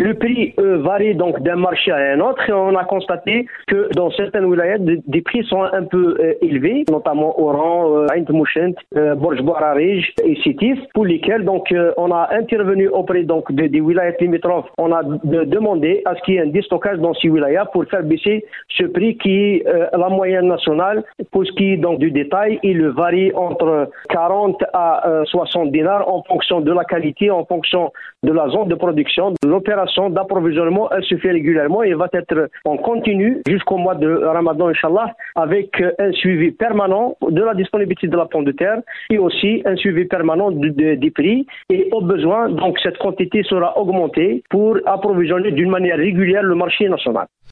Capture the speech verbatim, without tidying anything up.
Le prix euh, varie donc d'un marché à un autre et on a constaté que dans certaines wilayas, des prix sont un peu euh, élevés, notamment Oran, Ain Mouchent, euh, Borj Bouararij et Sétif, pour lesquels donc euh, on a intervenu auprès donc de, des wilayas limitrophes. On a de, demandé à ce qu'il y ait un déstockage dans ces wilayas pour faire baisser ce prix qui est euh, la moyenne nationale. Pour ce qui est donc du détail, il varie entre quarante à euh, soixante dinars en fonction de la qualité, en fonction de la zone de production. L'opération d'approvisionnement, elle se fait régulièrement et va être en continu jusqu'au mois de Ramadan, Inch'Allah, avec un suivi permanent de la disponibilité de la pomme de terre et aussi un suivi permanent de, de, des prix. Et au besoin, donc cette quantité sera augmentée pour approvisionner d'une manière régulière le marché national.